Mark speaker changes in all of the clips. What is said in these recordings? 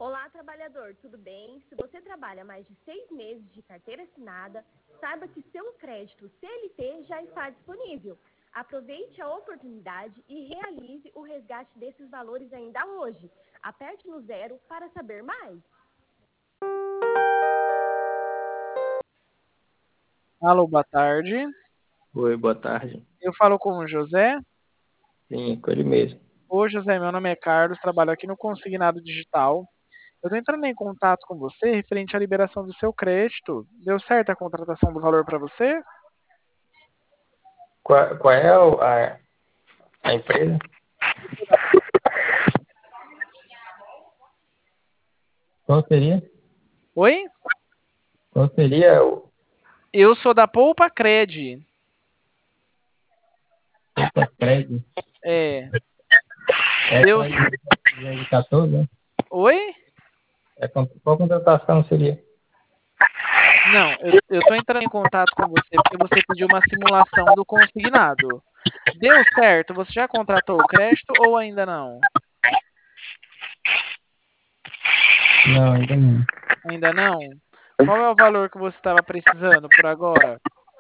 Speaker 1: Olá, trabalhador, tudo bem? Se você trabalha mais de 6 meses de carteira assinada, saiba que seu crédito CLT já está disponível. Aproveite a oportunidade e realize o resgate desses valores ainda hoje. Aperte no 0 para saber mais.
Speaker 2: Alô, boa tarde.
Speaker 3: Oi, boa tarde.
Speaker 2: Eu falo com o José.
Speaker 3: Sim, com ele mesmo.
Speaker 2: Oi, José, meu nome é Carlos, trabalho aqui no Consignado Digital. Eu estou entrando em contato com você referente à liberação do seu crédito. Deu certo a contratação do valor para você?
Speaker 3: Qual é a empresa? Qual seria?
Speaker 2: Oi?
Speaker 3: Qual seria o
Speaker 2: Eu sou da Poupa Cred.
Speaker 3: prédio?
Speaker 2: É.
Speaker 3: É
Speaker 2: Deu...
Speaker 3: de 14, né?
Speaker 2: Oi?
Speaker 3: Qual contratação seria?
Speaker 2: Não, eu estou entrando em contato com você porque você pediu uma simulação do consignado. Deu certo? Você já contratou o crédito ou ainda não?
Speaker 3: Não, ainda não.
Speaker 2: Ainda não? Qual é o valor que você estava precisando por agora?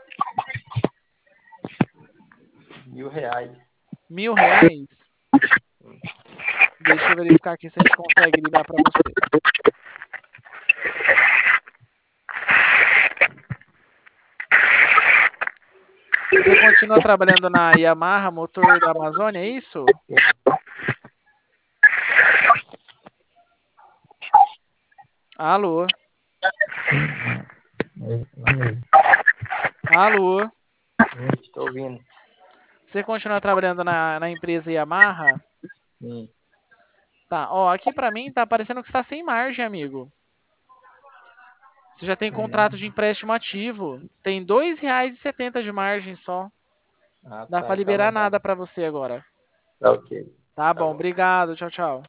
Speaker 3: R$ 1.000.
Speaker 2: R$ 1.000? Deixa eu verificar aqui se a gente consegue ligar para você. Você continua trabalhando na Yamaha Motor da Amazônia, é isso? Alô? Alô?
Speaker 3: Estou ouvindo.
Speaker 2: Você continua trabalhando na empresa Yamaha?
Speaker 3: Sim.
Speaker 2: Tá, ó, aqui para mim tá parecendo que você está sem margem, amigo. Você já tem contrato de empréstimo ativo. Tem R$ 2,70 de margem só.
Speaker 3: Ah,
Speaker 2: Dá
Speaker 3: tá.
Speaker 2: para
Speaker 3: Então
Speaker 2: liberar
Speaker 3: não dá.
Speaker 2: nada para você agora.
Speaker 3: Tá ok.
Speaker 2: Tá
Speaker 3: Tá
Speaker 2: bom,
Speaker 3: bom.
Speaker 2: obrigado. Tchau, tchau.